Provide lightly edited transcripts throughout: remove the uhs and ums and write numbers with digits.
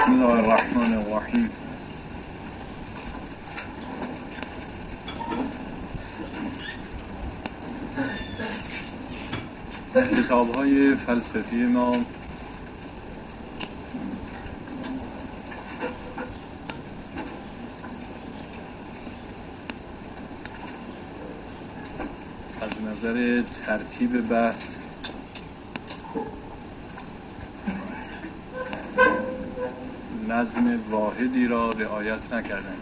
بسم الله الرحمن الرحیم. کتاب‌های فلسفی ما از نظر ترتیب بحث نظم واحدی را رعایت نکردند.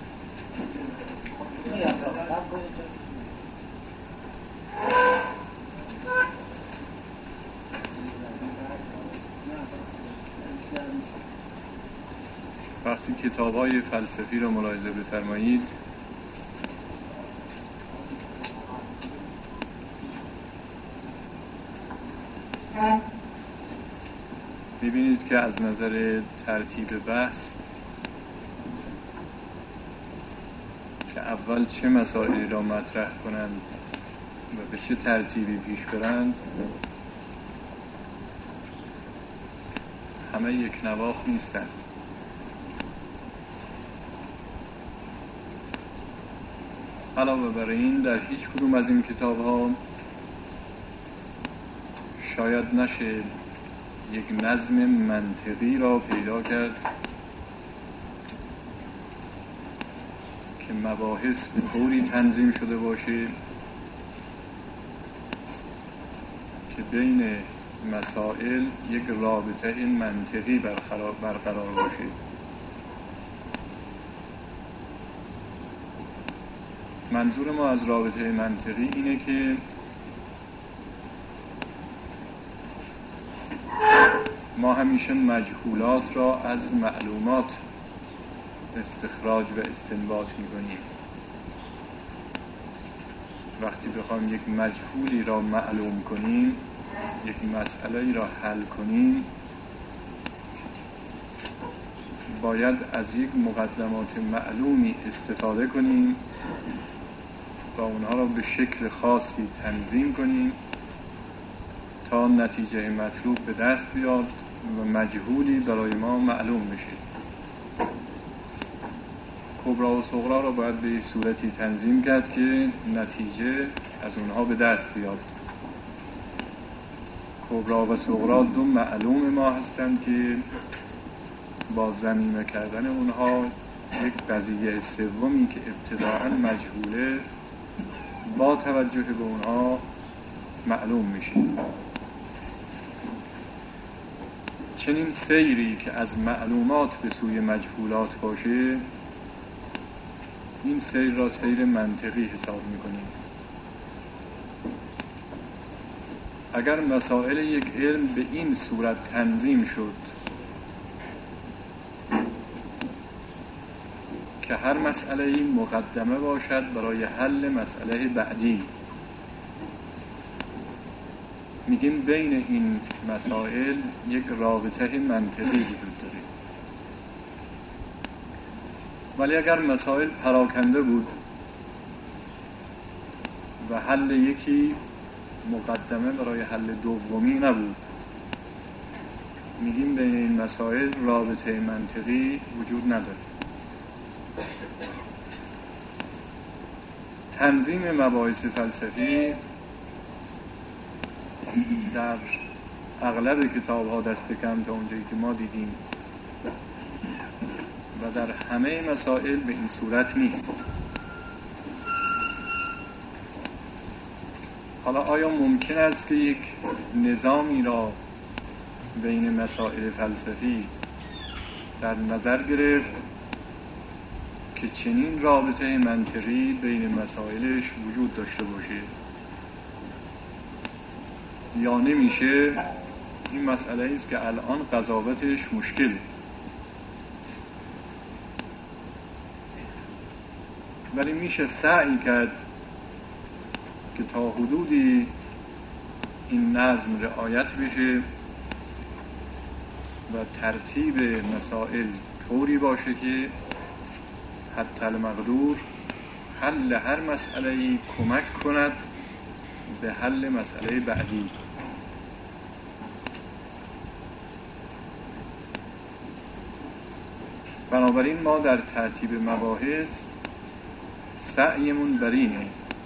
وقتی کتاب‌های فلسفی را ملاحظه بفرمایید ببینید که از نظر ترتیب بحث که اول چه مسائلی را مطرح کنند و به چه ترتیبی پیش برند همه یک نواخت نیستند. علاوه بر این در هیچ کدوم از این کتاب ها شاید نشه یک نظم منطقی را پیدا کرد که مباحث به طوری تنظیم شده باشه که بین مسائل یک رابطه منطقی برقرار باشه. منظور ما از رابطه منطقی اینه که ما همیشه مجهولات را از معلومات استخراج و استنباط می‌کنیم. وقتی بخوایم یک مجهولی را معلوم کنیم، یک مسئله را حل کنیم، باید از یک مقدمات معلومی استفاده کنیم و اونها را به شکل خاصی تنظیم کنیم تا نتیجه مطلوب به دست بیاد و مجهولی برای ما معلوم بشه. کبرا و صغرا را باید به صورتی تنظیم کرد که نتیجه از اونها به دست بیاد. کبرا و صغرا دو معلوم ما هستند که با ضمیمه کردن اونها یک قضیه سومی که ابتداءً مجهوله با توجه به اونها معلوم میشه. چنین سیری که از معلومات به سوی مجهولات باشه، این سیر را سیر منطقی حساب میکنیم. اگر مسائل یک علم به این صورت تنظیم شد که هر مسئله مقدمه باشد برای حل مسئله بعدی، میگیم بین این مسائل یک رابطه منطقی وجود داره. ولی اگر مسائل پراکنده بود و حل یکی مقدمه برای حل دومی نبود، میگیم بین این مسائل رابطه منطقی وجود نداره. تنظیم مباحث فلسفی در اغلب کتاب ها دست کم تا اونجایی که ما دیدیم و در همه مسائل به این صورت نیست. حالا آیا ممکن است که یک نظامی را بین مسائل فلسفی در نظر گرفت که چنین رابطه منطقی بین مسائلش وجود داشته باشه یا نمیشه؟ این مسئله است که الان قضاوتش مشکل، ولی میشه سعی کرد که تا حدودی این نظم رعایت بشه و ترتیب مسائل طوری باشه که حتی المقدور حل هر مسئله‌ای کمک کند به حل مسئله بعدی. بنابراین ما در ترتیب مباحث سعیمون بر اینه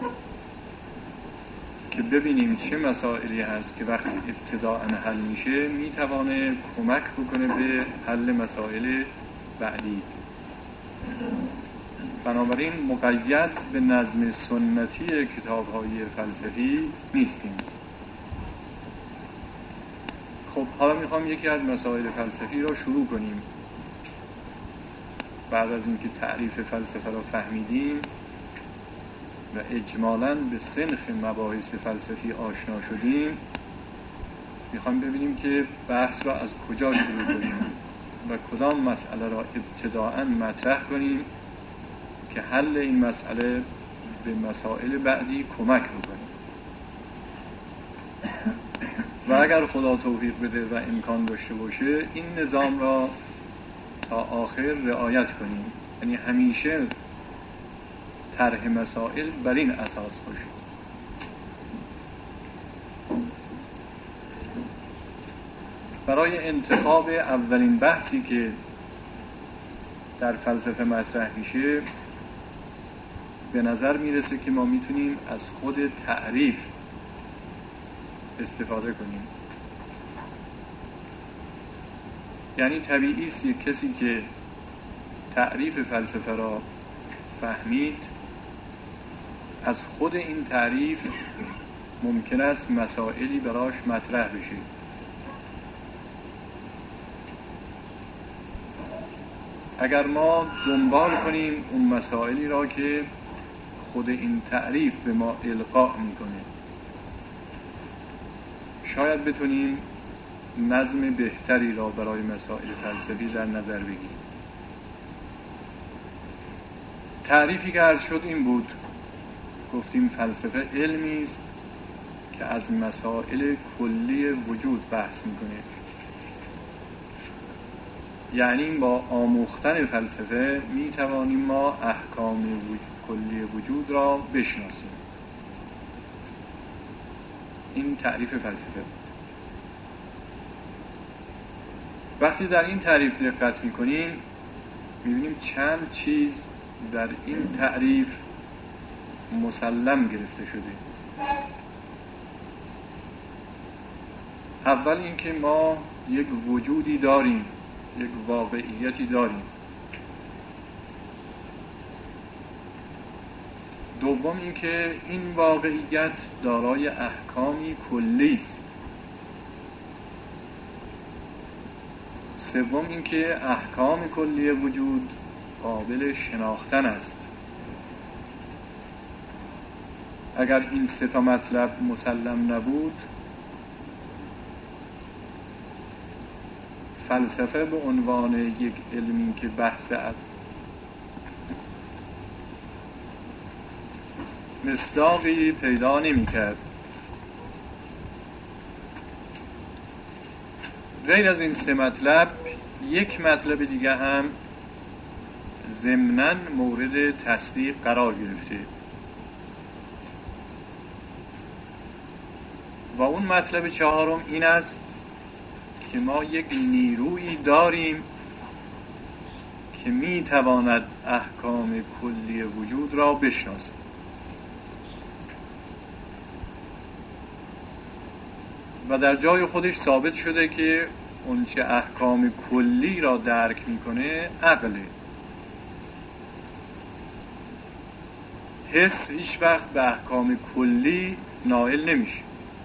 که ببینیم چه مسائلی هست که وقتی ابتداءً حل میشه میتوانه کمک بکنه به حل مسائل بعدی. بنابراین مقید به نظم سنتی کتاب‌های فلسفی نیستیم. خب حالا میخوام یکی از مسائل فلسفی را شروع کنیم. بعد از اینکه تعریف فلسفه را فهمیدیم و اجمالاً به سنخ مباحث فلسفی آشنا شدیم، میخوام ببینیم که بحث را از کجا شروع کنیم و کدام مسئله را ابتداءً مطرح کنیم که حل این مسئله به مسائل بعدی کمک بکنیم. و اگر خدا توفیق بده و امکان داشته باشه این نظام را تا آخر رعایت کنیم، یعنی همیشه طرح مسائل بر این اساس باشه. برای انتخاب اولین بحثی که در فلسفه مطرح میشه به نظر میرسه که ما میتونیم از خود تعریف استفاده کنیم. یعنی طبیعی است یک کسی که تعریف فلسفه را فهمید، از خود این تعریف ممکن است مسائلی براش مطرح بشه. اگر ما دنبال کنیم اون مسائلی را که خود این تعریف به ما القا میکنه، شاید بتونیم نظم بهتری را برای مسائل فلسفی در نظر بگیریم. تعریفی که عرض شد این بود، گفتیم فلسفه علمی است که از مسائل کلی وجود بحث میکنه. یعنی با آموختن فلسفه میتوانیم ما احکام کلی وجود را بشناسیم. این تعریف فلسفه. وقتی در این تعریف دقت میکنیم میبینیم چند چیز در این تعریف مسلم گرفته شده. اول اینکه ما یک وجودی داریم، یک واقعیتی داریم. دوم اینکه این واقعیت دارای احکامی کلی است. سوم اینکه احکام کلی وجود قابل شناختن است. اگر این سه تا مطلب مسلم نبود، فلسفه به عنوان یک علمی که بحث مصداقی پیدا نمی‌کرد. غیر از این سه مطلب، یک مطلب دیگه هم ضمناً مورد تصدیق قرار گرفته و اون مطلب چهارم این است که ما یک نیرویی داریم که میتواند احکام کلی وجود را بشناسد. و در جای خودش ثابت شده که اون چه احکام کلی را درک میکنه عقله. حس هیچ وقت به احکام کلی نائل نمیشه.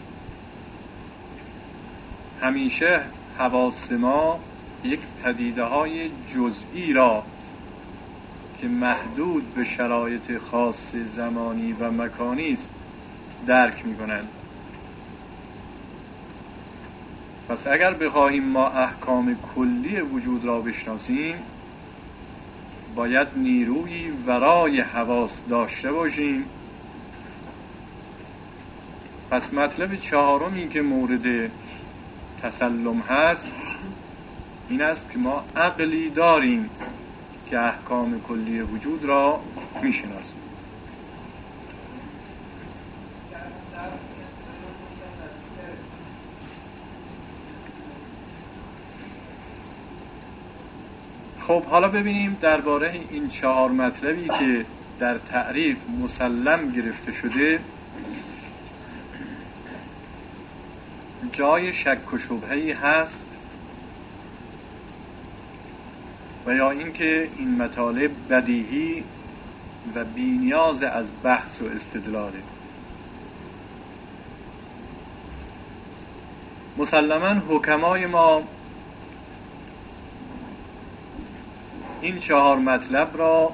همیشه حواس ما یک پدیده های جزئی را که محدود به شرایط خاص زمانی و مکانی است درک میکنند. پس اگر بخواهیم ما احکام کلی وجود را بشناسیم، باید نیروی ورای حواس داشته باشیم. پس مطلب چهارمی که مورد تسلم هست این است که ما عقلی داریم که احکام کلی وجود را میشناسیم. خب حالا ببینیم درباره این 4 مطلبی که در تعریف مسلم گرفته شده جای شک و شبهه‌ای هست و یا اینکه این مطالب بدیهی و بی‌نیاز از بحث و استدلاله. مسلماً حکمای ما این 4 مطلب را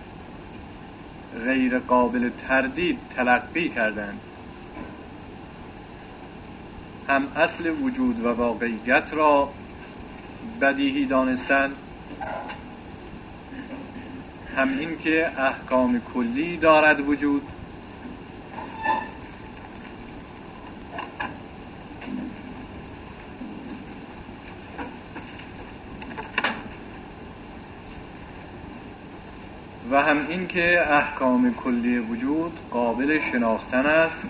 غیر قابل تردید تلقی کردند. هم اصل وجود و واقعیت را بدیهی دانستند، هم این که احکام کلی دارد وجود، و هم این که احکام کلی وجود قابل شناختن است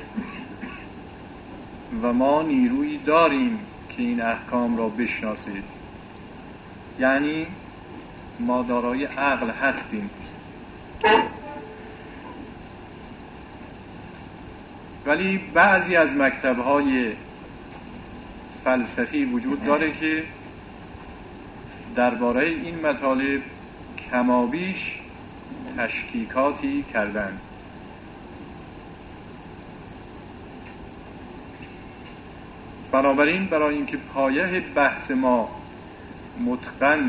و ما نیرویی داریم که این احکام را بشناسید، یعنی ما دارای عقل هستیم. ولی بعضی از مکتب‌های فلسفی وجود داره که درباره این مطالب کمابیش تشکیکاتی کردند. بنابراین برای اینکه پایه بحث ما متقن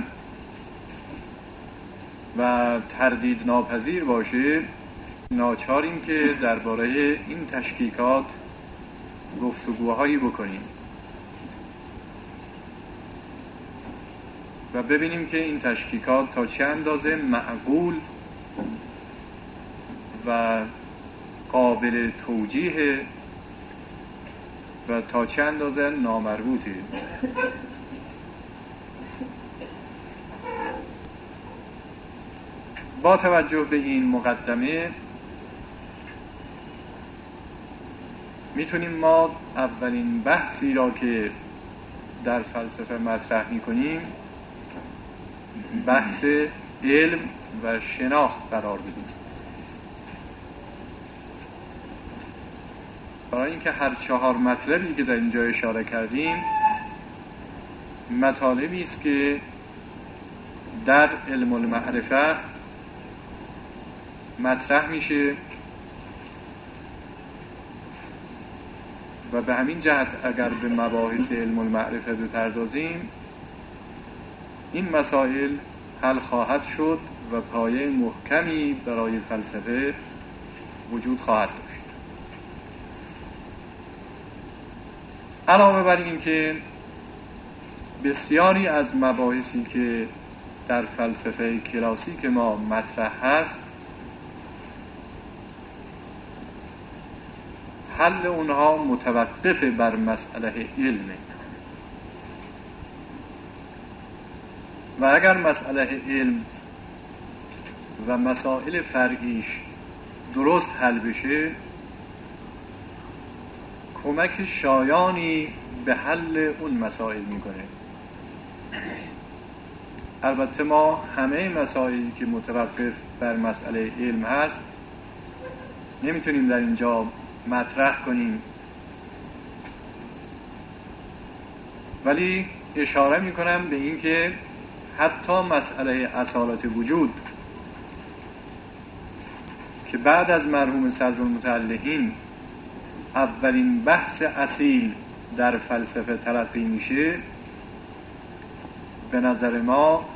و تردید ناپذیر باشه، ناچاریم که درباره این تشکیکات گفتگوهایی بکنیم و ببینیم که این تشکیکات تا چه اندازه معقول و قابل توجیه و تا چه اندازه نامربوطه. با توجه به این مقدمه میتونیم ما اولین بحثی را که در فلسفه مطرح میکنیم بحث علم و شناخت قرار بدیم. برای اینکه هر 4 مطلبی که در اینجا اشاره کردیم مطالبی است که در علم المعرفه مطرح میشه و به همین جهت اگر به مباحث علم المعرفه بپردازیم این مسائل حل خواهد شد و پایه محکمی برای فلسفه وجود خواهد داشت. علاوه بر این که بسیاری از مباحثی که در فلسفه کلاسیک ما مطرح هست حل اونها متوقف بر مسئله علمه و اگر مسئله علم و مسائل فرعیش درست حل بشه کمک شایانی به حل اون مسائل میکنه. البته ما همه مسائلی که متوقف بر مسئله علم هست نمیتونیم در اینجا مطرح کنیم، ولی اشاره میکنم به این که حتی مسئله اصالت وجود که بعد از مرحوم صدرالمتعلقین اولین بحث اصیل در فلسفه تلقی میشه، به نظر ما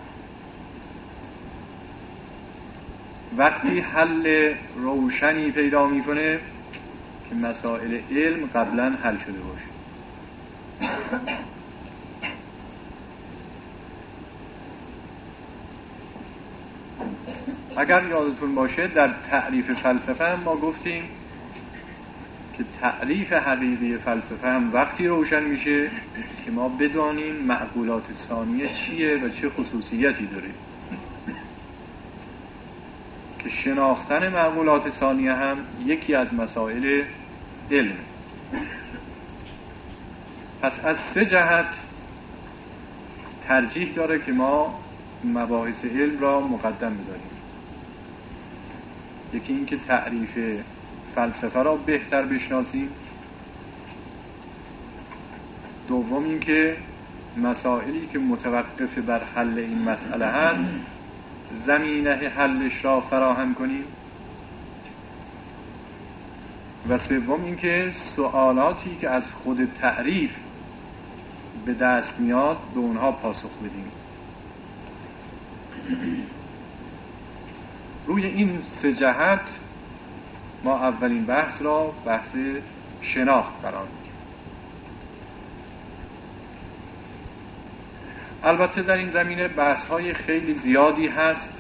وقتی حل روشنی پیدا میکنه که مسائل علم قبلا حل شده باشه. اگر یادتون باشه در تعریف فلسفه هم ما گفتیم که تعریف حقیقی فلسفه هم وقتی روشن میشه که ما بدانیم معقولات ثانیه چیه و چه خصوصیتی داره، که شناختن معقولات ثانیه هم یکی از مسائل علم. پس از 3 جهت ترجیح داره که ما مباحث علم را مقدم می‌داریم. یکی این که تعریف فلسفه را بهتر بشناسیم، دوم این که مسائلی که متوقف بر حل این مسئله هست زمینه حلش را فراهم کنیم، و سوم این که سوالاتی که از خود تعریف به دست میاد به اونها پاسخ بدیم. روی این سه جهت ما اولین بحث را بحث شناخت قرار میدیم. البته در این زمینه بحث‌های خیلی زیادی هست،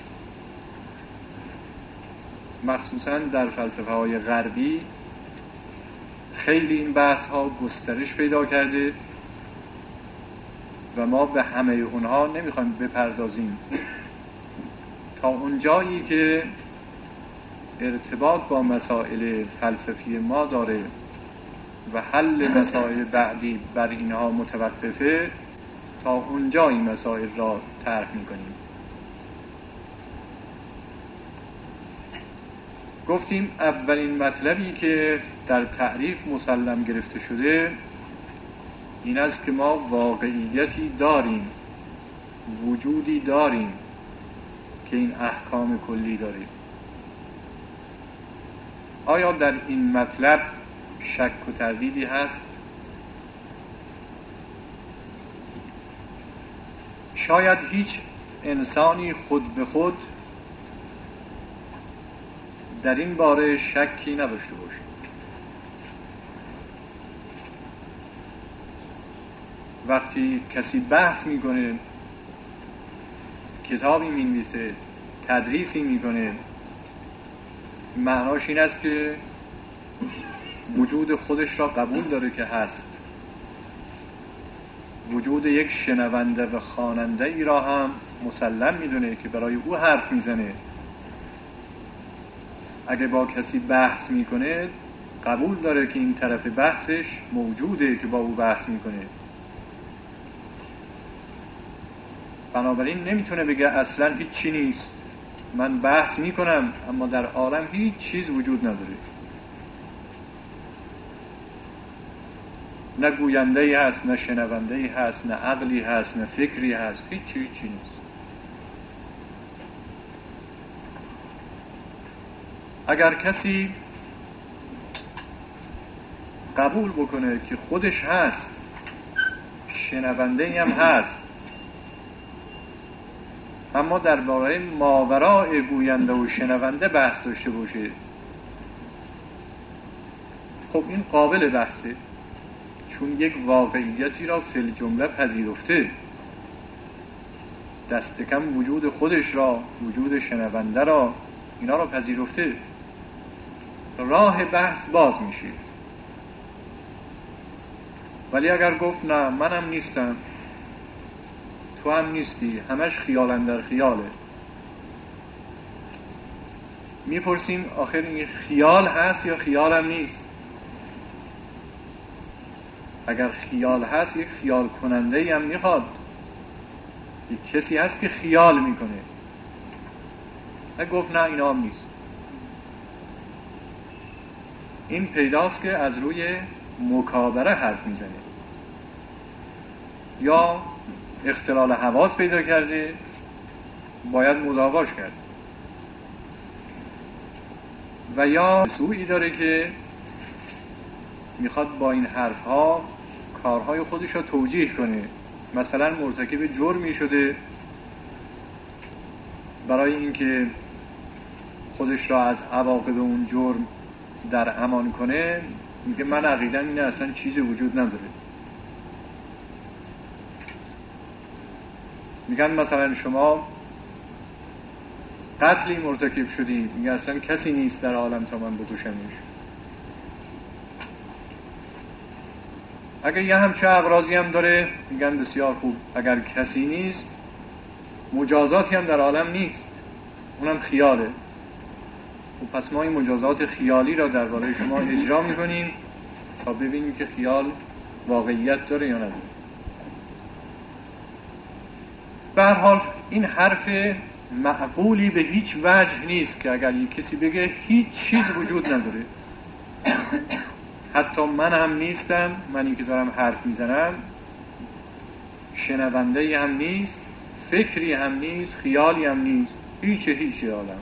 مخصوصاً در فلسفه‌های غربی خیلی این بحث‌ها گسترش پیدا کرده و ما به همه اونها نمیخوایم بپردازیم تا اونجایی که ارتباط با مسائل فلسفی ما داره و حل مسائل بعدی بر اینها متوقفه، تا اونجا این مسائل را طرح می‌کنیم. گفتیم اولین مطلبی که در تعریف مسلم گرفته شده این است که ما واقعیتی داریم، وجودی داریم که این احکام کلی داره. آیا در این مطلب شک و تردیدی هست؟ شاید هیچ انسانی خود به خود در این باره شکی نداشته باشه. وقتی کسی بحث میکنه، کتابی مینویسه، تدریسی میکنه، معناش این است که وجود خودش را قبول داره که هست، وجود یک شنونده و خواننده ای را هم مسلم میدونه که برای او حرف میزنه. اگه با کسی بحث میکنه قبول داره که این طرف بحثش موجوده که با او بحث میکنه. بنابراین نمیتونه بگه اصلا هیچ چی نیست، من بحث میکنم اما در عالم هیچ چیز وجود نداره، نه گوینده‌ای هست، نه شنونده‌ای هست، نه عقلی هست، نه فکری هست، هیچ چی نیست. اگر کسی قبول بکنه که خودش هست، شنونده‌ای هم هست، اما درباره ماوراء گوینده و شنونده بحث داشته باشه، خب این قابل بحثه، چون یک واقعیتی را فی الجمله پذیرفته، دست کم وجود خودش را، وجود شنونده را، اینا را پذیرفته، راه بحث باز میشه. ولی اگر گفت نه منم نیستم، تو هم نیستی، همش خیال اندر خیاله، میپرسیم آخر این خیال هست یا خیال هم نیست؟ اگر خیال هست یک خیال کننده ای هم میخواد، یک کسی هست که خیال میکنه. اگر گفت نه اینا هم نیست، این پیداست که از روی مکابره حرف میزنه، یا اختلال حواس پیدا کرده، باید مداواش کرد، و یا سوئی داره که میخواد با این حرفها کارهای خودش رو توجیه کنه. مثلا مرتکب جرمی شده، برای اینکه خودش را از عواقب اون جرم در امان کنه میگه من عقیدم اینه اصلا چیزی وجود نداره. میگن مثلا شما قتلی مرتکب شدی، میگه اصلا کسی نیست در عالم تا من بکشمش. اگر یه همچه اغراضی هم داره میگن بسیار خوب، اگر کسی نیست مجازاتی هم در عالم نیست، اونم خیاله. و پس ما این مجازات خیالی را درباره شما اجرا میکنیم تا ببینیم که خیال واقعیت داره یا نداره. به هر حال این حرف معقولی به هیچ وجه نیست که اگر یک کسی بگه هیچ چیز وجود نداره، حتی من هم نیستم، منی که دارم حرف میزنم، شنونده هم نیست، فکری هم نیست، خیالی هم نیست، هیچ عالم.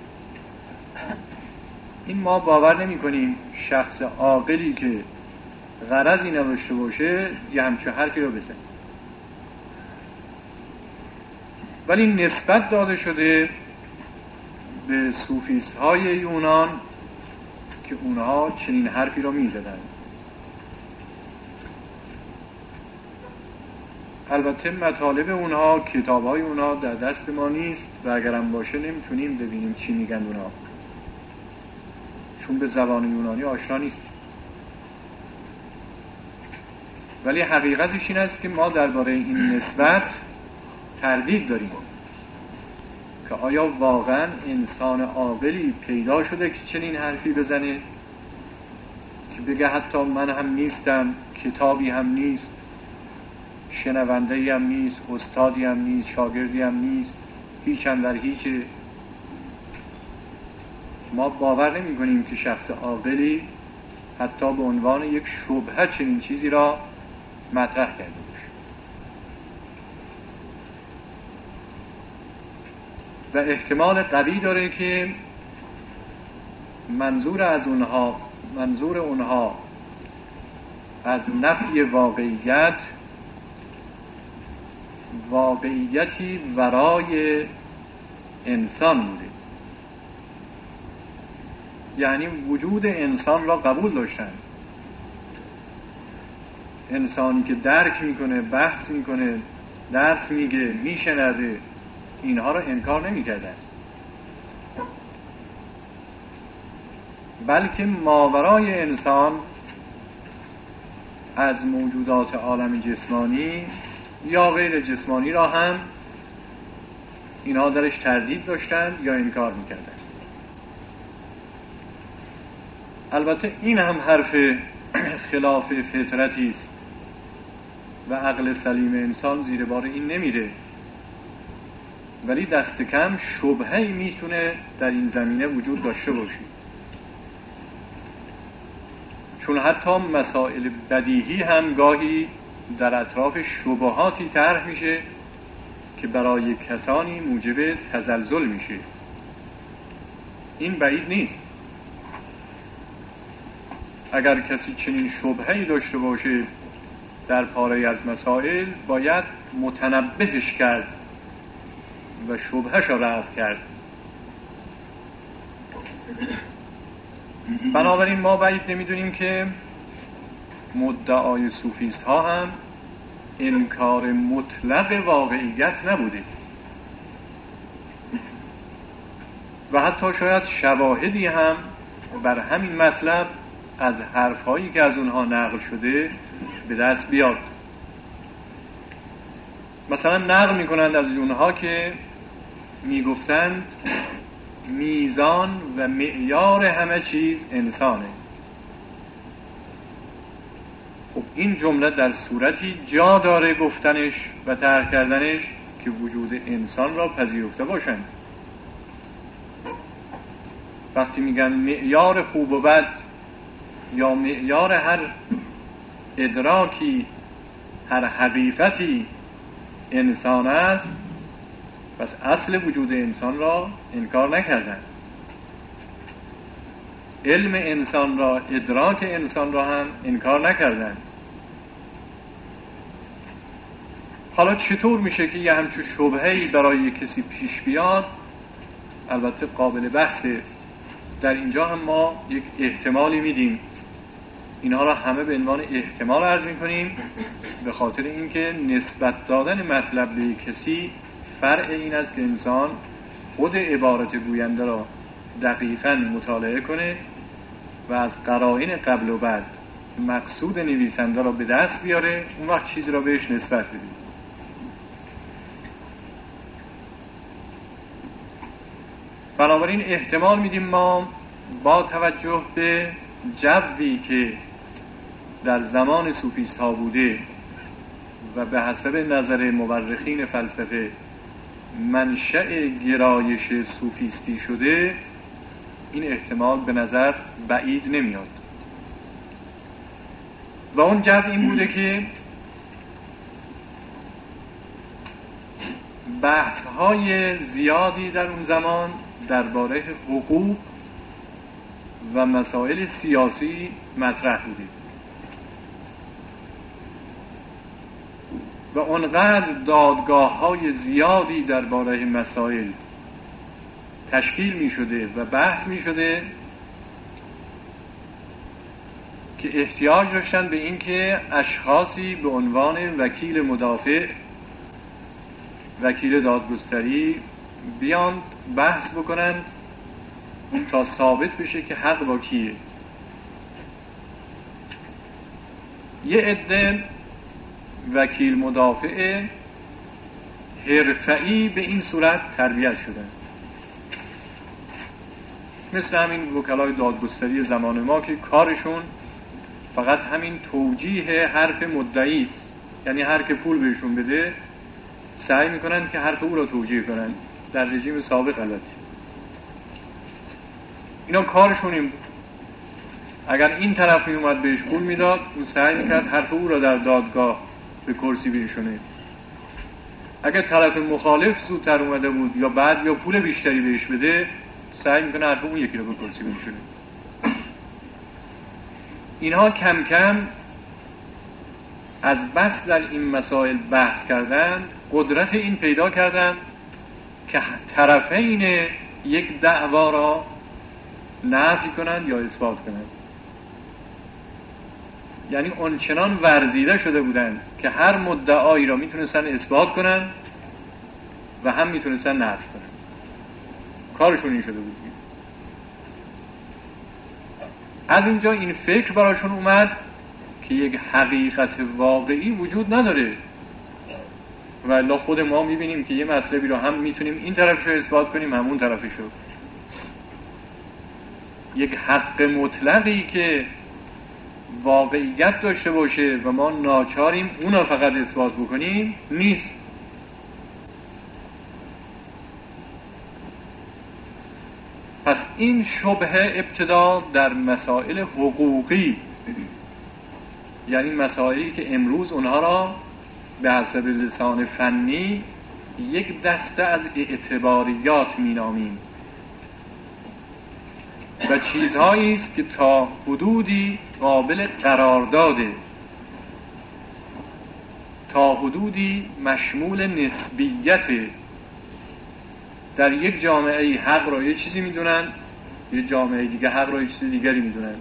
این ما باور نمی کنیم شخص عاقلی که غرضی نداشته باشه یه همچون حرفی رو بزنه. ولی نسبت داده شده به صوفیست های یونان که اونها چنین حرفی رو می زدن. البته مطالب اونها، کتاب های اونها در دست ما نیست و اگرم باشه نمیتونیم ببینیم چی میگن اونها، چون به زبان یونانی آشنا نیست. ولی حقیقتش این است که ما درباره این نسبت تردید داریم که آیا واقعا انسان عاقلی پیدا شده که چنین حرفی بزنه که بگه حتی من هم نیستم، کتابی هم نیست، شنونده‌ای هم نیست، استادی هم نیست، شاگردی هم نیست، هیچ هم در هیچه. ما باور نمی کنیم که شخص عاقلی حتی به عنوان یک شبهه چنین چیزی را مطرح کرده باشه. و احتمال قوی داره که منظور اونها از نفی واقعیتی ورای انسان بوده، یعنی وجود انسان را قبول داشتن. انسانی که درک میکنه، بحث میکنه، درس میگه، میشنوه، اینها را انکار نمیکردن، بلکه ماورای انسان از موجودات عالم جسمانی یا غیر جسمانی را هم اینها درش تردید داشتند یا انکار میکردند. البته این هم حرف خلاف فطرتی است و عقل سلیم انسان زیر بار این نمیره، ولی دست کم شبهه‌ای میتونه در این زمینه وجود داشته باشه، چون حتی مسائل بدیهی هم گاهی در اطراف شبهاتی طرح میشه که برای کسانی موجب تزلزل میشه. این بعید نیست. اگر کسی چنین شبهه‌ای داشته باشه در پاره از مسائل، باید متنبهش کرد و شبهش را رفع کرد. بنابراین ما بعید نمیدونیم که مدعای صوفیست ها هم انکار مطلق واقعیت نبوده و حتی شاید شواهدی هم بر همین مطلب از حرفهایی که از اونها نقل شده به دست بیاد. مثلا نقل میکنند از اونها که میگفتند میزان و معیار همه چیز انسانه. خب این جمله در صورتی جا داره گفتنش و طرح کردنش که وجود انسان را پذیرفته باشند. وقتی میگن معیار خوب و بد یا معیار هر ادراکی، هر حقیقتی انسان است، پس اصل وجود انسان را انکار نکردن. علم انسان را، ادراک انسان را هم انکار نکردن. حالا چطور میشه که یه همچون شبهه‌ای برای کسی پیش بیاد؟ البته قابل بحثه. در اینجا هم ما یک احتمالی میدیم. اینها را همه به عنوان احتمال عرض میکنیم، به خاطر اینکه نسبت دادن مطلب به کسی فرع این است که انسان خود عبارت گوینده را دقیقاً مطالعه کنه و از قرائن قبل و بعد مقصود نویسنده را به دست بیاره، اون وقت چیزی را بهش نسبت بده. بنابراین احتمال میدیم ما با توجه به جوی که در زمان صوفیست ها بوده و به حسب نظر مورخین فلسفه منشأ گرایش صوفیستی شده، این احتمال به نظر بعید نمیاد. و اون جهت این بوده که بحث‌های زیادی در اون زمان درباره حقوق و مسائل سیاسی مطرح بوده و اونقدر دادگاه‌های زیادی درباره مسائل تشکیل می شده و بحث می شده که احتیاج داشتن به این که اشخاصی به عنوان وکیل مدافع، وکیل دادگستری بیان بحث بکنن تا ثابت بشه که حق با کیه. یه عده وکیل مدافع حرفه‌ای به این صورت تربیت شدن، مثل همین وکلای دادگستری زمان ما که کارشون فقط همین توجیه حرف مدعی است. یعنی هر که پول بهشون بده سعی میکنن که حرف او را توجیه کنن. در رژیم سابق البته اینا کارشون این بود. اگر این طرف می اومد بهش پول میداد، اون سعی میکرد حرف او را در دادگاه به کرسی برسونه. اگر طرف مخالف زودتر اومده بود یا بعد یا پول بیشتری بهش بده، سعی میکنه حرف اون یکی رو به کرسی برسونه. اینها کم کم از بس در این مسائل بحث کردن قدرت این پیدا کردن که طرفین یک دعوا را نفی کنند یا اثبات کنند. یعنی اونچنان ورزیده شده بودند که هر مدعایی را میتونستن اثبات کنند و هم میتونستن نفی کنند. کارشون این شده بود. از اینجا این فکر براشون اومد که یک حقیقت واقعی وجود نداره و الا خود ما میبینیم که یه مطلبی رو هم میتونیم این طرفش رو اثبات کنیم هم اون طرفش رو. یک حق مطلقی که واقعیت داشته باشه و ما ناچاریم اون رو فقط اثبات بکنیم نیست. پس این شبهه ابتدا در مسائل حقوقی، یعنی مسائلی که امروز اونها را به حسب لسان فنی یک دسته از اعتباریات مینامیم و چیزهایی است که تا حدودی قابل قرارداده، تا حدودی مشمول نسبیت. در یک جامعه حق را یه چیزی میدونن، یه جامعه دیگه حق را یه چیز دیگری میدونن.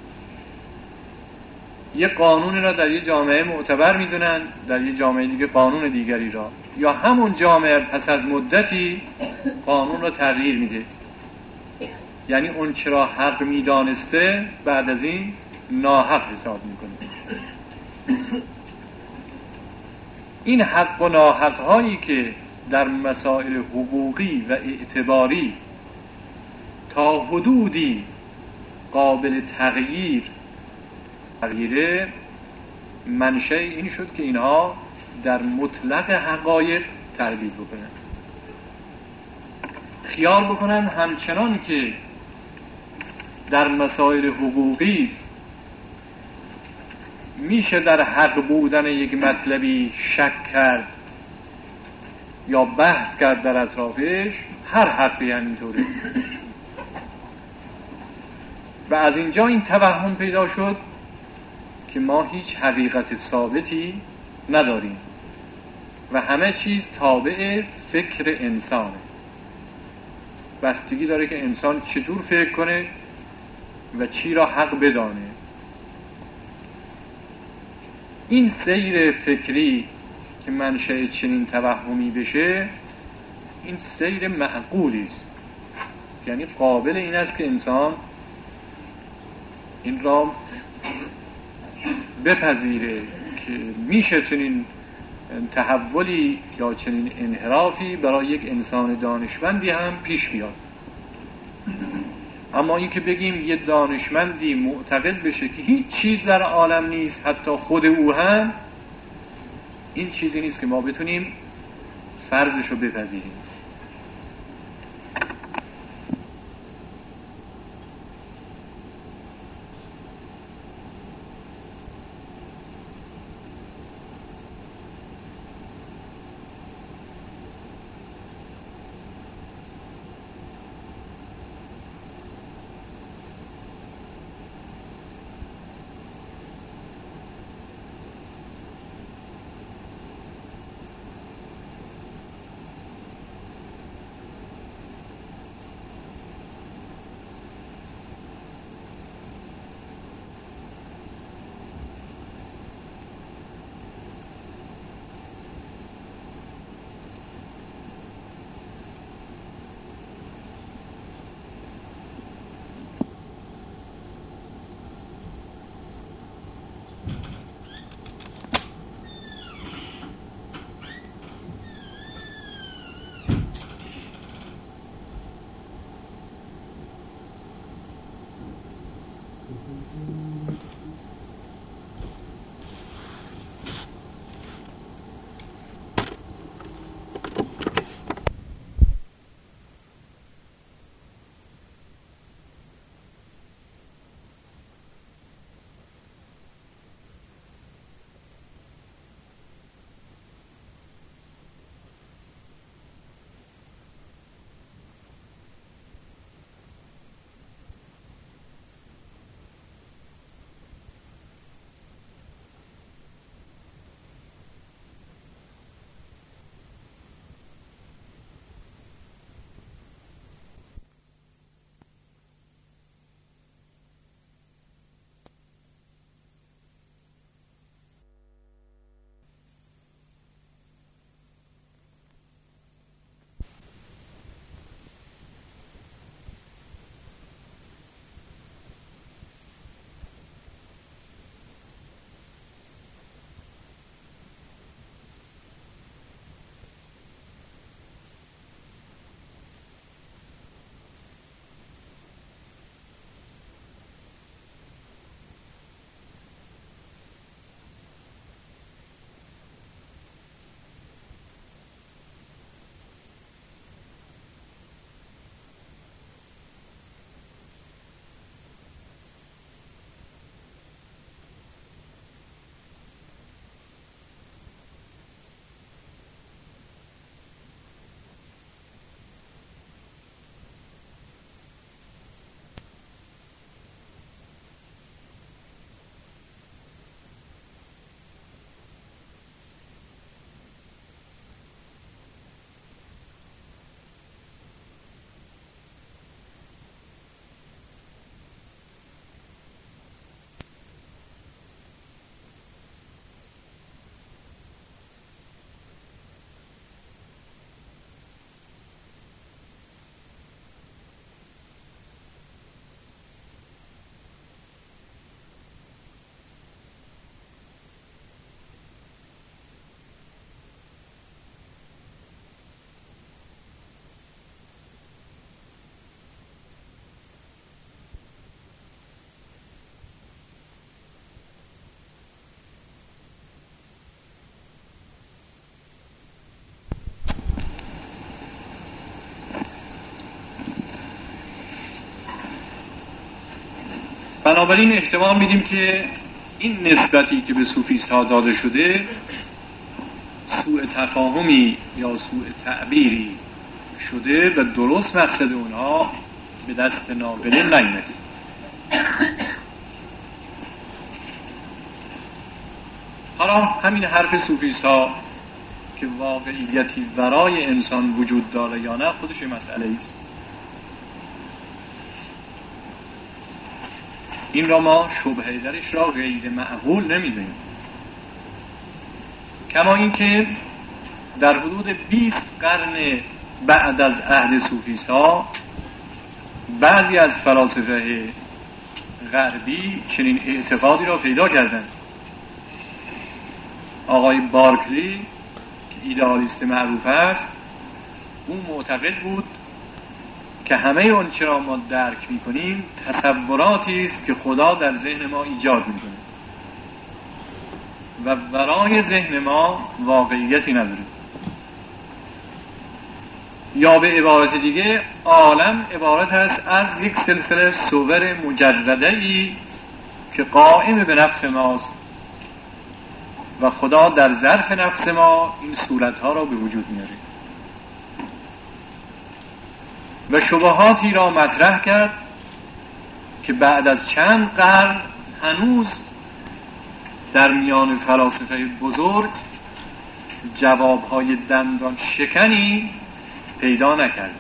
یه قانون را در یه جامعه معتبر میدونن، در یه جامعه دیگه قانون دیگری را. یا همون جامعه پس از مدتی قانون را تغییر میده. یعنی اون چرا حق میدانسته بعد از این ناحق حساب میکنه. این حق و ناحق هایی که در مسائل حقوقی و اعتباری تا حدودی قابل تغییره، منشأ این شد که اینها در مطلق حقایق تردید بکنن، خیال بکنن همچنان که در مسائل حقوقی میشه در حق بودن یک مطلبی شک کرد یا بحث کرد در اطرافش، هر حقی همینطوره. و از اینجا این توهم پیدا شد که ما هیچ حقیقت ثابتی نداریم و همه چیز تابع فکر انسانه. بستگی داره که انسان چجور فکر کنه و چی را حق بدانه. این سیر فکری که منشأ چنین توهمی بشه، این سیر معقولی است، یعنی قابل این است که انسان این را بپذیره که میشه چنین تحولی یا چنین انحرافی برای یک انسان دانشمندی هم پیش بیاد. اما این که بگیم یه دانشمندی معتقد بشه که هیچ چیز در عالم نیست، حتی خود او هم، این چیزی نیست که ما بتونیم فرضش رو بپذیریم. بنابراین احتمال میدیم که این نسبتی که به صوفیست ها داده شده سوء تفاهمی یا سوء تعبیری شده و درست مقصد اونها به دست نابله نیامده. حالا همین حرف صوفیست ها که واقعیتی ورای انسان وجود داره یا نه خودش مسئله است. این را ما شبهه درش را غیر معقول نمیدونیم، کما اینکه در حدود 20 قرن بعد از عهد صوفیست ها بعضی از فلاسفه غربی چنین اعتقادی را پیدا کردند. آقای بارکلی که ایدئالیست معروف است، اون معتقد بود که همه اون چرا ما درک میکنیم تصوراتی است که خدا در ذهن ما ایجاد میکنه و ورای ذهن ما واقعیتی نداره. یا به عبارت دیگه عالم عبارت است از یک سلسله صور مجرده‌ای که قائم به نفس ماست و خدا در ظرف نفس ما این صورتها را به وجود میاره و شبهاتی را مطرح کرد که بعد از چند قرن هنوز در میان فلاسفه بزرگ جوابهای دندان شکنی پیدا نکرد.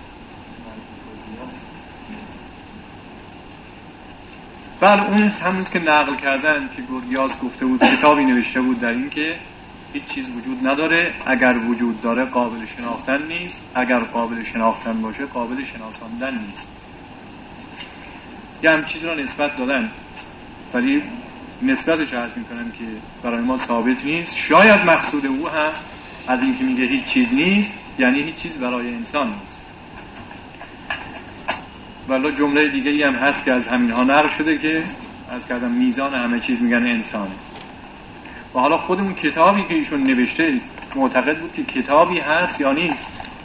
بله اون همونست که نقل کردن که گورگیاس گفته بود، کتابی نوشته بود در این که هیچ چیز وجود نداره، اگر وجود داره قابل شناختن نیست، اگر قابل شناختن باشه قابل شناساندن نیست. یه هم چیز را نسبت دادن ولی نسبتش عرض میکنم که برای ما ثابت نیست. شاید مقصود او هم از این که میگه هیچ چیز نیست یعنی هیچ چیز برای انسان نیست. ولی جمله دیگه ای هم هست که از همین ها نقل شده که از کردم میزان همه چیز میگن انسانه. و حالا خودمون کتابی که ایشون نوشته معتقد بود که کتابی هست یا نیست.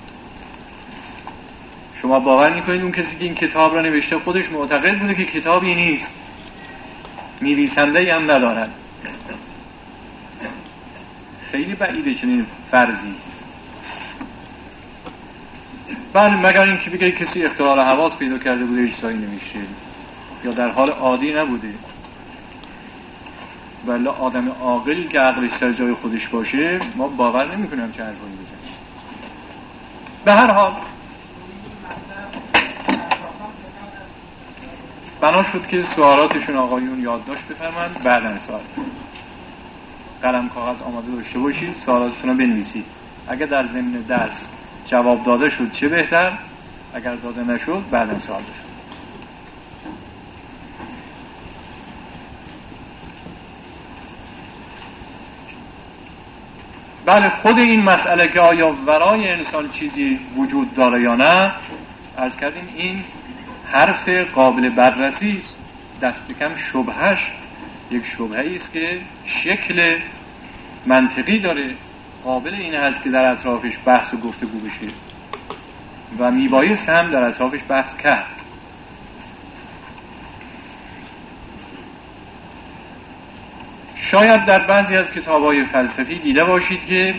شما باور میکنید اون کسی که این کتاب را نوشته خودش معتقد بوده که کتابی نیست، نویسنده‌ای هم ندارد؟ خیلی بعیده چنین فرضی. بله مگر این که بگه کسی اختلال حواس پیدا کرده بوده اجتایی نمیشه یا در حال عادی نبوده. ولی آدم عاقلی که عقلش سر جای خودش باشه ما باور نمی‌کنیم چه حرفی بزنه. به هر حال بنا شد که سوالاتشون آقایون یادداشت بفرمایند، بعداً سوال قلم کاغذ آماده داشته باشید، سوالاتتون رو بنویسید. اگر در ضمن درس جواب داده شد چه بهتر، اگر داده نشد بعداً سوال بفرمایید. بله خود این مسئله که آیا ورای انسان چیزی وجود داره یا نه، عرض کردیم این حرف قابل بررسی است. دست کم شبهش یک شبهه‌ای است که شکل منطقی داره، قابل این هست که در اطرافش بحث و گفتگو بشه و میبایست هم در اطرافش بحث کرد. شاید در بعضی از کتاب‌های فلسفی دیده باشید که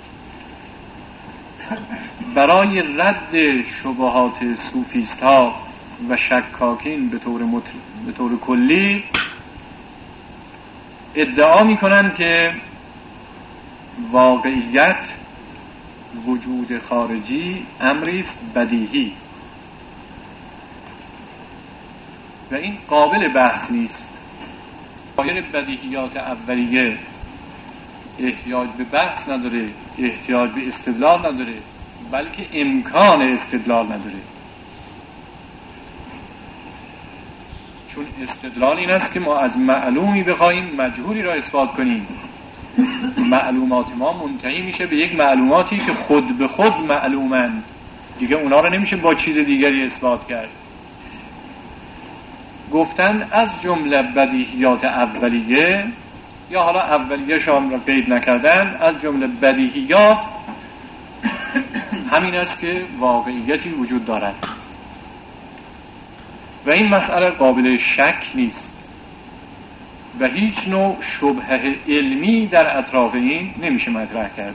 برای رد شبهات صوفیست‌ها و شکاکین به طور کلی ادعا می‌کنند که واقعیت، وجود خارجی امری است بدیهی و این قابل بحث نیست. غیر بدیهیات اولیه احتیاج به بحث نداره، احتیاج به استدلال نداره، بلکه امکان استدلال نداره. چون استدلال این است که ما از معلومی بخوایم مجهولی را اثبات کنیم. معلومات ما منتهی میشه به یک معلوماتی که خود به خود معلومند، دیگه اونا را نمیشه با چیز دیگری اثبات کرد. گفتن از جمله بدیهیات اولیه یا حالا اولیه شام را قید نکردن، از جمله بدیهیات همین است که واقعیتی وجود دارد و این مسئله قابل شک نیست و هیچ نوع شبهه علمی در اطراف این نمیشه مطرح کرد.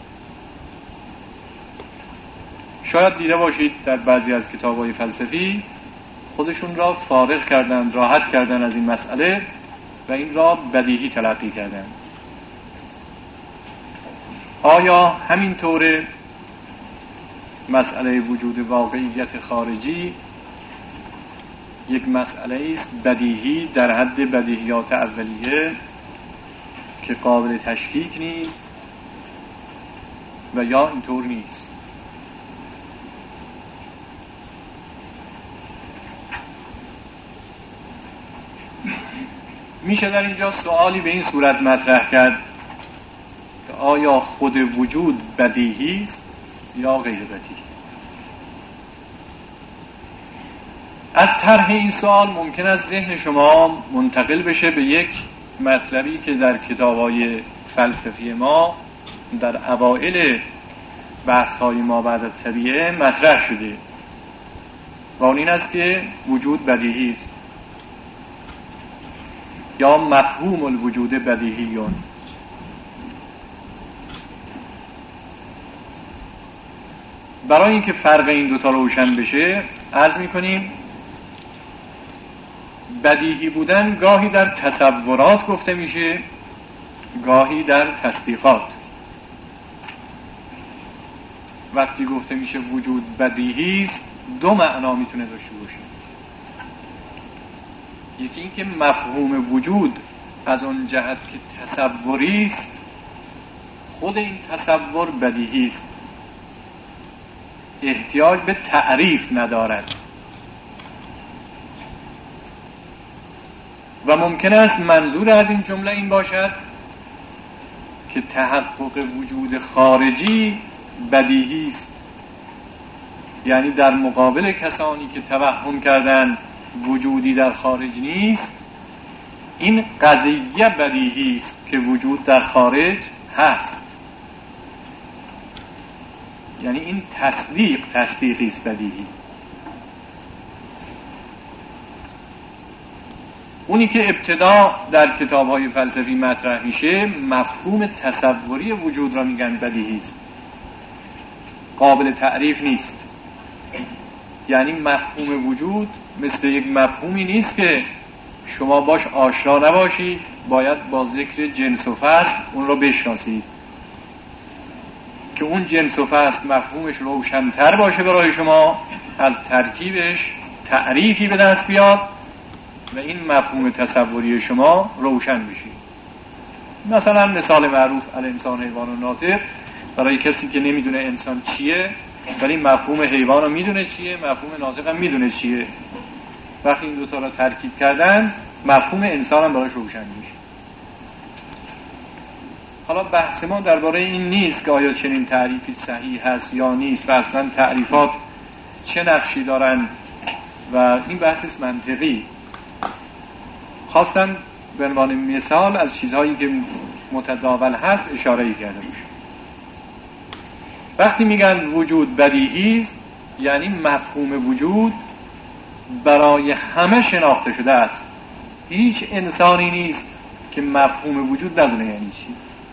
شاید دیده باشید در بعضی از کتاب‌های فلسفی خودشون را فارغ کردن، راحت کردن از این مسئله و این را بدیهی تلقی کردن. آیا همینطور مسئله وجود واقعیت خارجی یک مسئله است بدیهی در حد بدیهیات اولیه که قابل تشکیک نیست و یا اینطور نیست؟ میشه در اینجا سوالی به این صورت مطرح کرد که آیا خود وجود بدیهی است یا غیر بدیهی؟ از طرح این سوال ممکن است ذهن شما منتقل بشه به یک مطلبی که در کتاب‌های فلسفی ما در اوائل بحث های ما بعد از طبیعه مطرح شده و اون این است که وجود بدیهی است یا مفهوم الوجود بدیهیون. برای اینکه فرق این دوتا روشن بشه عرض میکنیم بدیهی بودن گاهی در تصورات گفته میشه، گاهی در تصدیقات. وقتی گفته میشه وجود بدیهی است دو معنا میتونه داشته باشه. یکی این که مفهوم وجود از اون جهت که تصوری است، خود این تصور بدیهی است، احتیاج به تعریف ندارد و ممکن است منظور از این جمله این باشد که تحقق وجود خارجی بدیهی است، یعنی در مقابل کسانی که توهم کردن وجودی در خارج نیست، این قضیه بدیهی است که وجود در خارج هست، یعنی این تصدیقی است بدیهی. اونی که ابتدا در کتاب‌های فلسفی مطرح میشه مفهوم تصوری وجود را میگن بدیهی است، قابل تعریف نیست. یعنی مفهوم وجود مثل یک مفهومی نیست که شما باش آشنا نباشید، باید با ذکر جنس و فصل اون رو بشناسید که اون جنس و فصل مفهومش روشن‌تر باشه برای شما، از ترکیبش تعریفی به دست بیاد و این مفهوم تصوری شما روشن بشه. مثلا مثال معروف الانسان حیوان و ناطق، برای کسی که نمیدونه انسان چیه ولی مفهوم حیوان رو میدونه چیه، مفهوم ناطق هم میدونه چیه، وقتی این دوتا رو ترکیب کردن مفهوم انسان هم براش روشن میشه. حالا بحث ما درباره این نیست که آیا چنین تعریفی صحیح هست یا نیست و اصلا تعریفات چه نقشی دارن و این بحث است منطقی. خواستم به عنوان مثال از چیزهایی که متداول هست اشاره کرده باشم. وقتی میگن وجود بدیهی است یعنی مفهوم وجود برای همه شناخته شده است، هیچ انسانی نیست که مفهوم وجود ندونه یعنی چی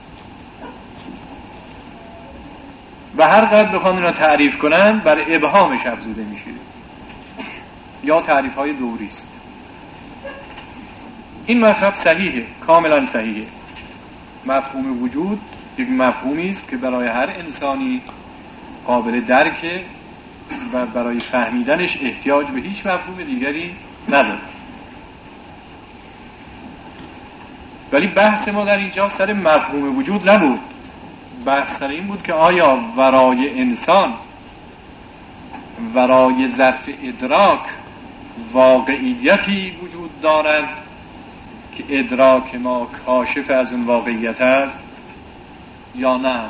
و هر قدر بخوان اینا تعریف کنن بر ابهامش افزوده میشه یا تعریف های دوری است. این مطلب صحیحه، کاملا صحیحه. مفهوم وجود یک مفهومی است که برای هر انسانی قابل درکه و برای فهمیدنش احتیاج به هیچ مفهوم دیگری نداره. ولی بحث ما در اینجا سر مفهوم وجود نبود، بحث سر این بود که آیا ورای انسان، ورای ظرف ادراک واقعیتی وجود دارد که ادراک ما کاشف از اون واقعیت است یا نه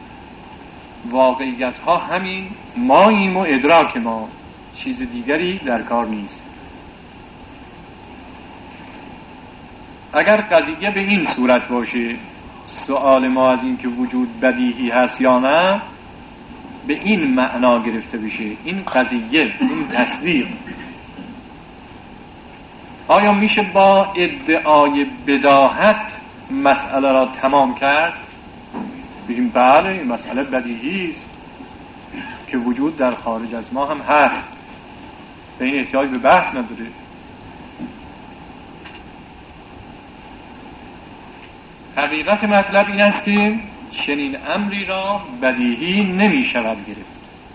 واقعیت ها همین ماییم و ادراک ما، چیز دیگری در کار نیست. اگر قضیه به این صورت باشه، سؤال ما از این که وجود بدیهی هست یا نه به این معنا گرفته بشه، این قضیه، این تصدیق، آیا میشه با ادعای بداهت مسئله را تمام کرد؟ بگیم بله این مسئله بدیهی است که وجود در خارج از ما هم هست، به این احتیاج به بحث نداره. حقیقت مطلب این است که چنین امری را بدیهی نمی شود گرفت.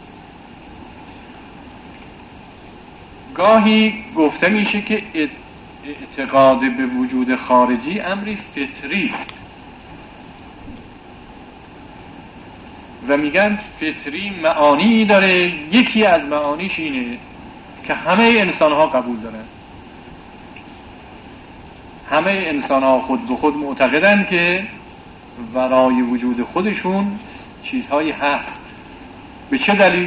گاهی گفته میشه که اعتقاد به وجود خارجی امری فطری است و میگن فطری معانی داره، یکی از معانیش اینه که همه انسان ها قبول دارن، همه انسان ها خود به خود معتقدن که ورای وجود خودشون چیزهایی هست. به چه دلیل؟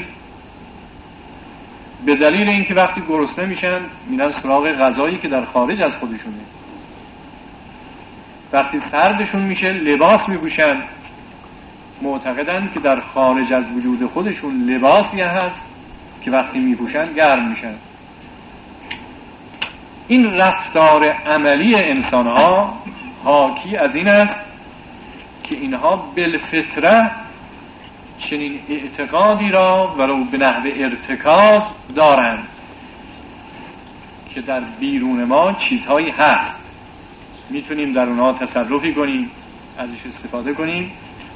به دلیل اینکه وقتی گرسنه میشن میرن سراغ غذایی که در خارج از خودشونه، وقتی سردشون میشه لباس میپوشن معتقدند که در خارج از وجود خودشون لباسی هست که وقتی میپوشن گرم میشن. این رفتار عملی انسان ها حاکی از این است که اینها بالفطره چنین اعتقادی را ولو به نحو ارتکاز دارند که در بیرون ما چیزهایی هست، میتونیم در اونها تصرفی کنیم، ازش استفاده کنیم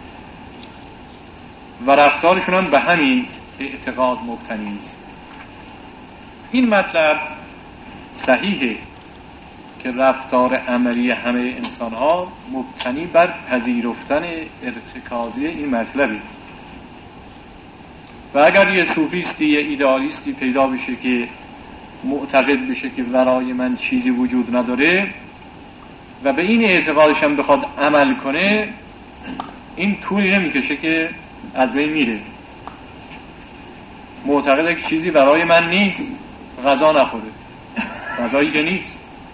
و رفتارشون هم به همین اعتقاد مبتنی است. این مطلب صحیحه که رفتار عملی همه انسان ها مبتنی بر پذیرفتن ارتکازی این مطلبی. و اگر یه صوفیستی یه ایدئالیستی پیدا بشه که معتقد بشه که ورای من چیزی وجود نداره و به این اعتقادش هم بخواد عمل کنه، این طولی نمیکشه که از بین میره. معتقده که چیزی ورای من نیست، غذا نخوره، غذایی که نیست،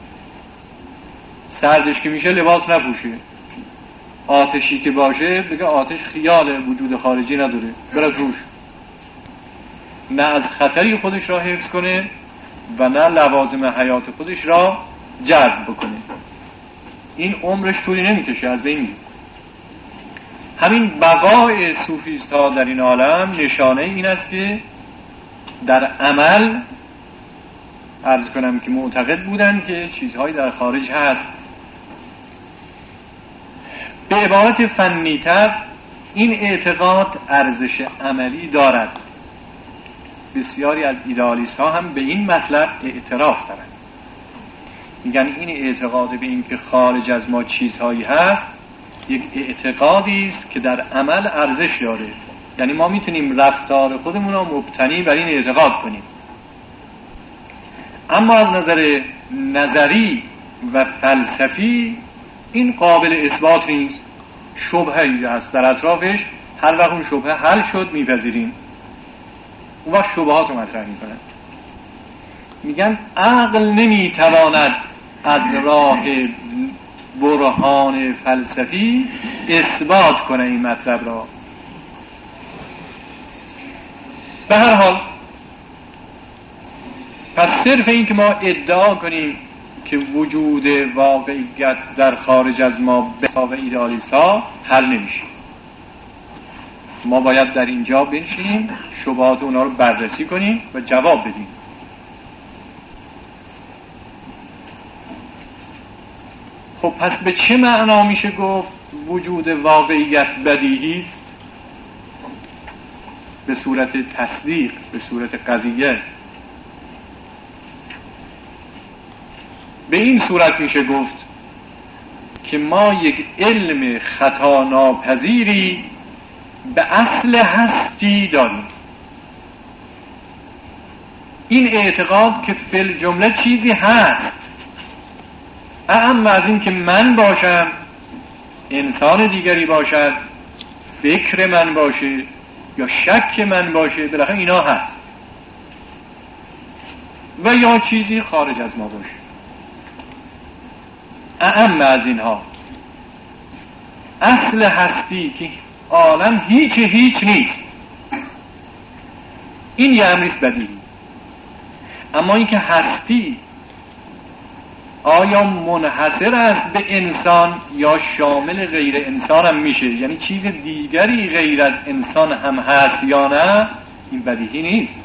سردش که میشه لباس نپوشه، آتشی که باشه بگه آتش خیاله، وجود خارجی نداره، بره توش. نه از خطری خودش را حفظ کنه و نه لوازم حیات خودش را جذب بکنه. این عمرش طولی نمیکشه، از بین میره. همین بقای صوفیست ها در این عالم نشانه این است که در عمل عرض کنم که معتقد بودن که چیزهایی در خارج هست. به عبارت فنی‌تر این اعتقاد ارزش عملی دارد. بسیاری از ایدئالیست ها هم به این مطلب اعتراف دارند. میگن این اعتقاد به این که خارج از ما چیزهایی هست یک اعتقادی است که در عمل ارزش داره. یعنی ما میتونیم رفتار خودمون رو مبتنی بر این اعتقاد کنیم. اما از نظر نظری و فلسفی این قابل اثبات نیست. شبهه‌ای هست در اطرافش، هر وقت اون شبهه حل شد میپذیریم. اون وقت شبهات رو مطرح میکنن. میگن عقل نمیتواند از راه برهان فلسفی اثبات کنه این مطلب را. به هر حال پس صرف این که ما ادعا کنیم که وجود واقعیت در خارج از ما به حساب ایدئالیست ها حل نمیشه. ما باید در اینجا بنشینیم، شبهات اونا رو بررسی کنیم و جواب بدیم. خب پس به چه معنا میشه گفت وجود واقعیت بدیهی است؟ به صورت تصدیق، به صورت قضیه. به این صورت میشه گفت که ما یک علم خطا ناپذیری به اصل هستی داریم. این اعتقاد که فی الجمله چیزی هست، اما از این که من باشم، انسان دیگری باشد، فکر من باشه یا شک من باشه، بالاخره اینا هست و یا چیزی خارج از ما باشه. اما از اینها اصل هستی که عالم هیچ نیست، این یه امریست بدیهی. اما این که هستی آیا منحصر است به انسان یا شامل غیر انسان هم میشه، یعنی چیز دیگری غیر از انسان هم هست یا نه، این بدیهی نیست.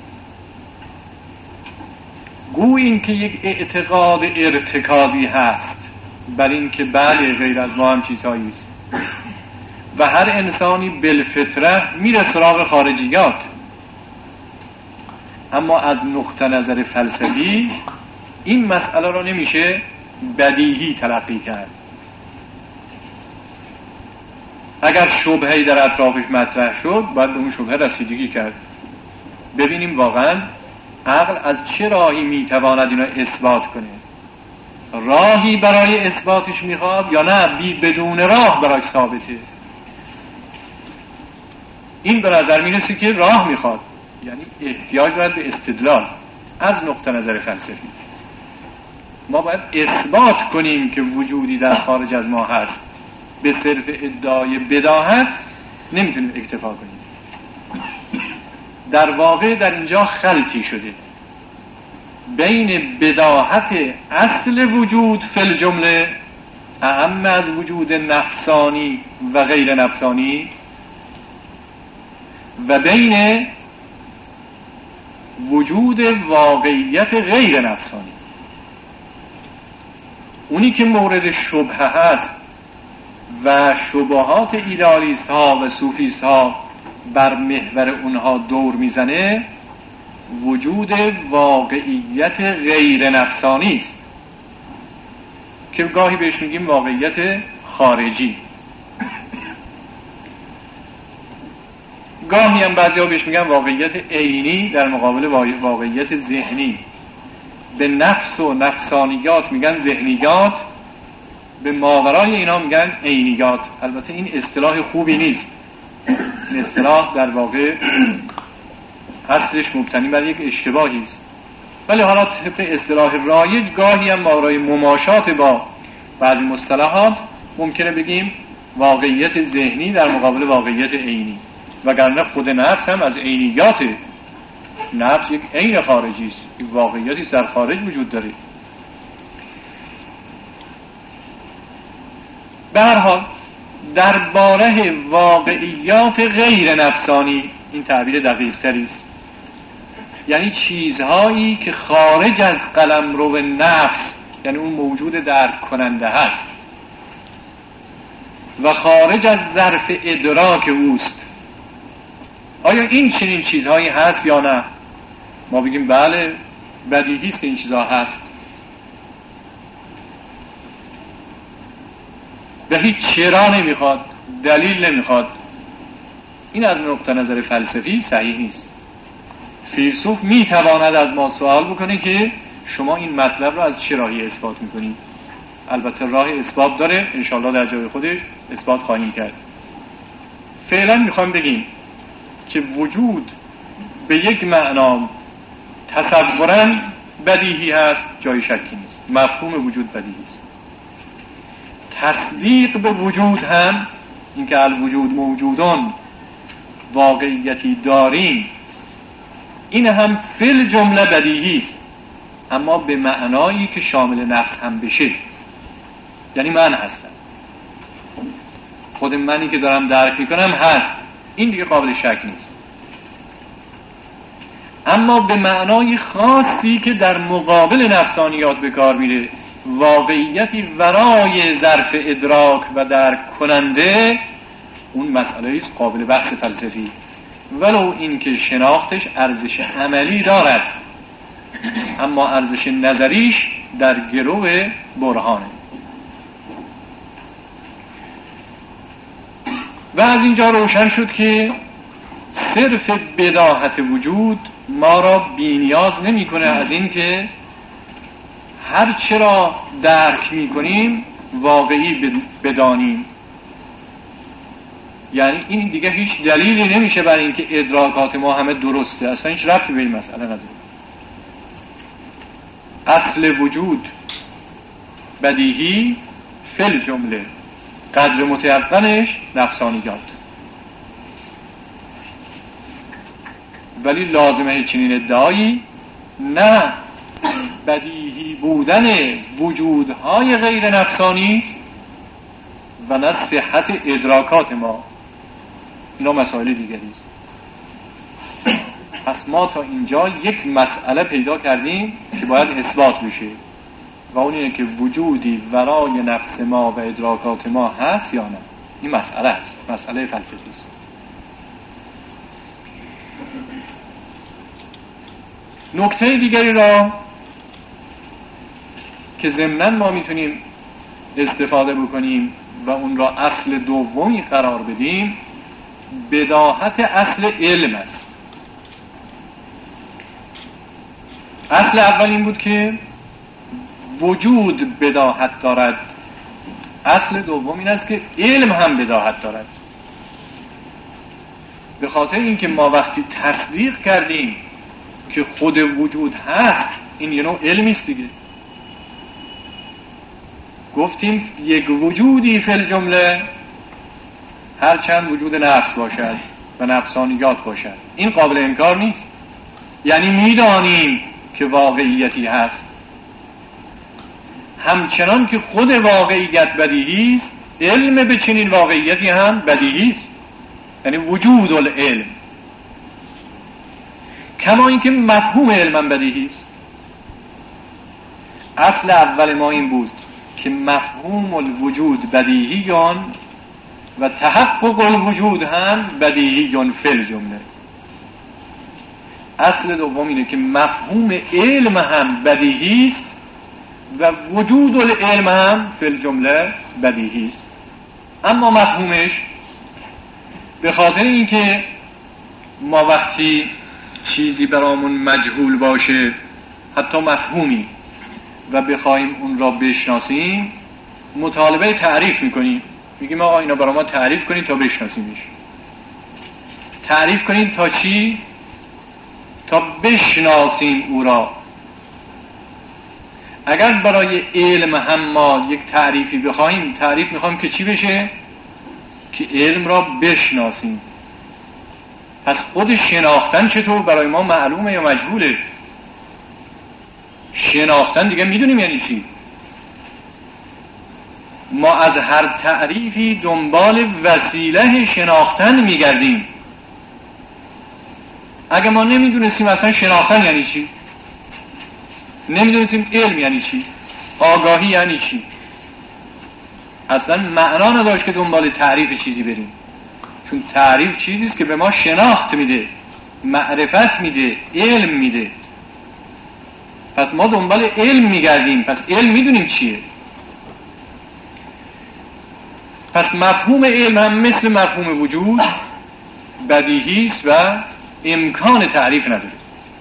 گو این که یک اعتقاد ارتکازی هست بر این که بله غیر از ما هم چیزهایی است و هر انسانی بالفطره میره سراغ خارجیات. اما از نقطه نظر فلسفی این مسئله را نمیشه بدیهی تلقی کرد. اگر شبهه‌ای در اطرافش مطرح شد باید به اون شبهه رسیدگی کرد، ببینیم واقعا عقل از چه راهی میتواند اینو اثبات کنه. راهی برای اثباتش میخواد یا نه بدون راه برای ثابته. این به نظر میرسه که راه میخواد، یعنی احتیاج دارد به استدلال از نقطه نظر فلسفی. ما باید اثبات کنیم که وجودی در خارج از ما هست. به صرف ادعای بداهت نمیتونید اکتفا کنید. در واقع در اینجا خلطی شده بین بداهت اصل وجود فی الجمله اعم از وجود نفسانی و غیر نفسانی و بین وجود واقعیت غیر نفسانی. اونی که مورد شبهه هست و شبهات ایدالیست ها و صوفیست ها بر محور اونها دور میزنه وجود واقعیت غیر نفسانی است که گاهی بهش میگیم واقعیت خارجی، گاهی هم بعضی ها بهش میگن واقعیت عینی در مقابل واقعیت ذهنی. به نفس و نفسانیات میگن ذهنیات، به ماورای اینا میگن عینیات. البته این اصطلاح خوبی نیست، این اصطلاح در واقع اصلش مبتنی بر یک اشتباهی است، ولی حالا طبق اصطلاح رایج گاهی هم ماورای مماشات با بعضی مصطلحات ممکنه بگیم واقعیت ذهنی در مقابل واقعیت عینی، وگرنه خود نفس هم از عینیات. نفس یک عین خارجی است، یک واقعیتی در خارج وجود داره. به هر حال درباره واقعیات غیر نفسانی، این تعبیر دقیق تری است، یعنی چیزهایی که خارج از قلمرو نفس، یعنی اون موجود درک کننده هست و خارج از ظرف ادراک اوست، آیا این چنین چیزهایی هست یا نه؟ ما بگیم بله، بدیهی است که این چیزها هست. و هیچ چرا نمیخواد، دلیل نمیخواد. این از نقطه نظر فلسفی صحیح نیست. فیلسوف میتواند از ما سوال بکنه که شما این مطلب رو از چه راهی اثبات میکنید. البته راه اثبات داره، انشالله در جای خودش اثبات خواهیم کرد. فعلا میخوام بگیم که وجود به یک معنا تصوراً بدیهی هست، جای شکی نیست. مفهوم وجود بدیهی است. تصدیق به وجود هم، اینکه الوجود موجودان واقعیتی داریم، این هم فی الجمله بدیهی است، اما به معنایی که شامل نفس هم بشه. یعنی من هستم، خود منی که دارم درک میکنم هست، این دیگه قابل شک نیست. اما به معنای خاصی که در مقابل نفسانیات به کار میره، واقعیتی ورای ظرف ادراک و درک کننده، اون مسئله است قابل بحث فلسفی، ولو اینکه شناختش ارزش عملی دارد، اما ارزش نظریش در گرو برهانه. و از اینجا روشن شد که صرف بداهت وجود ما را بی‌نیاز نمی‌کنه از این که هر چرا درک می‌کنیم واقعی بدانیم. یعنی این دیگه هیچ دلیلی نمیشه برای اینکه ادراکات ما همه درسته، اصلا هیچ ربطی به این مسئله نداره. اصل وجود بدیهی فی الجمله، قدر متیقنش نفسانیات. ولی لازمه چنین ادعایی نه بدیهی بودن وجودهای غیر نفسانی و نه صحت ادراکات ما. اینا مسائل دیگری است. پس ما تا اینجا یک مسئله پیدا کردیم که باید اثبات بشه، و اون اینه که وجودی ورای نفس ما و ادراکات ما هست یا نه. این مسئله است، مسئله فلسفی است. نکته دیگری را که ضمناً ما میتونیم استفاده بکنیم و اون را اصل دومی قرار بدیم، بداهت اصل علم است. اصل اول این بود که وجود بداهت دارد، اصل دوم این است که علم هم بداهت دارد. به خاطر اینکه ما وقتی تصدیق کردیم که خود وجود هست، این یه نوع علمی است دیگه. گفتیم یک وجودی فی الجمله هرچند وجود نفس باشد و نفسانیات باشد. این قابل انکار نیست. یعنی میدانیم که واقعیتی هست، همچنان که خود واقعیت بدیهی است، علم به چنین واقعیتی هم بدیهی است، یعنی وجود العلم. کما اینکه مفهوم علم بدیهی است. اصل اول ما این بود که مفهوم الوجود بدیهیان و تحقق الوجود هم بدیهیان فی الجمله. اصل دوم اینه که مفهوم علم هم بدیهی است و وجود العلم هم فی الجمله بدیهی است. اما مفهومش به خاطر اینکه ما وقتی چیزی برامون مجهول باشه، حتی مفهومی، و بخوایم اون را بشناسیم، مطالبه تعریف میکنیم. میگیم آقا اینا برای ما تعریف کنید تا بشناسیمش. تعریف کنید تا چی؟ تا بشناسیم او را. اگر برای علم هم ما یک تعریفی بخوایم، تعریف میخوایم که چی بشه؟ که علم را بشناسیم. پس خود شناختن چطور برای ما معلومه یا مجهوله؟ شناختن دیگه میدونیم یعنی چی. ما از هر تعریفی دنبال وسیله شناختن میگردیم. اگه ما نمیدونستیم اصلا شناختن یعنی چی، نمیدونستیم علم یعنی چی، آگاهی یعنی چی، اصلا معنا نداشت که دنبال تعریف چیزی بریم. چون تعریف چیزیست که به ما شناخت میده، معرفت میده، علم میده. پس ما دنبال علم میگردیم. پس علم میدونیم چیه. پس مفهوم علم هم مثل مفهوم وجود بدیهی است و امکان تعریف نداره.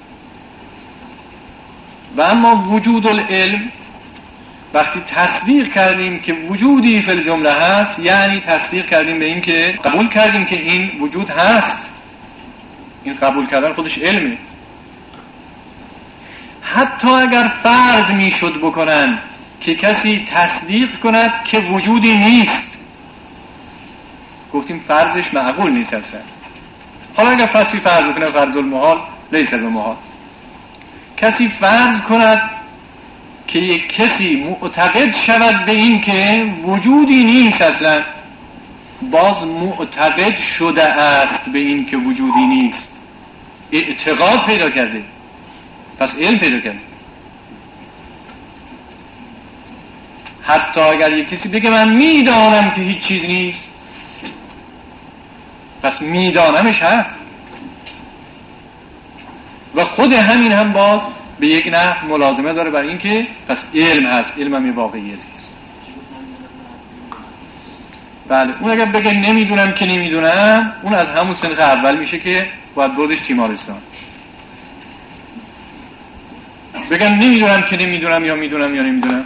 و اما وجود العلم، وقتی تصدیق کردیم که وجودی فی الجمله هست، یعنی تصدیق کردیم به این که قبول کردیم که این وجود هست. این قبول کردن خودش علمه. حتی اگر فرض میشد بکنن که کسی تصدیق کند که وجودی نیست، گفتیم فرضش معقول نیست اصلا. حالا اگر کسی فرض کنه، فرض المحال لیس بمحال، کسی فرض کند که یک کسی معتقد شود به این که وجودی نیست، اصلا باز معتقد شده است به این که وجودی نیست، اعتقاد پیدا کرده، پس علم پیدا کرده. حتی اگر یک کسی بگه من میدانم که هیچ چیز نیست، پس میدانمش هست. و خود همین هم باز به یک نحو ملازمه داره برای این که پس علم هست، علم هم یه واقعیت هست. بله، اون اگر بگه نمیدونم که نمیدونم، اون از همون سنخ اول میشه که باید بردش تیمارستان. بگم نمیدونم که نمیدونم یا میدونم یا نمیدونم،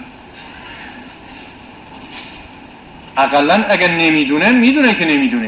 اقلن اگر نمیدونه میدونه که نمیدونه.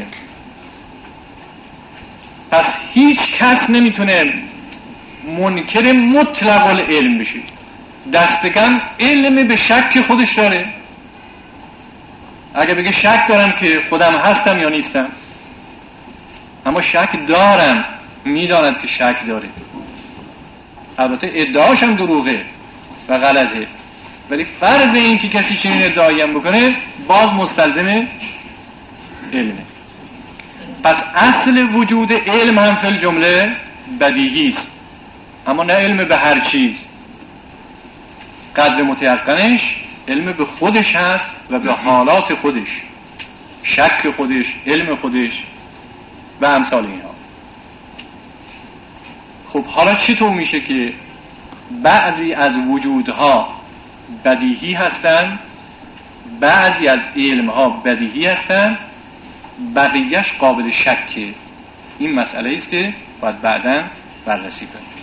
پس هیچ کس نمیتونه منکر مطلق العلم بشه. دست کم علم به شک خودش داره. اگه بگه شک دارم که خودم هستم یا نیستم، اما شک دارم، میداند که شک داره. البته ادعاش هم دروغه و غلطه، ولی فرض این که کسی چنین ادعایی هم بکنه باز مستلزم علمه. پس اصل وجود علم هم فی الجمله بدیهی است، اما نه علم به هر چیز. قدر متیقنش علم به خودش هست و به حالات خودش، شک خودش، علم خودش و امثال اینها. خب حالا چطور میشه که بعضی از وجودها بدیهی هستند، بعضی از علمها بدیهی هستند، بقیهش قابل شکه؟ این مسئله است که باید بعداً بررسی کنیم.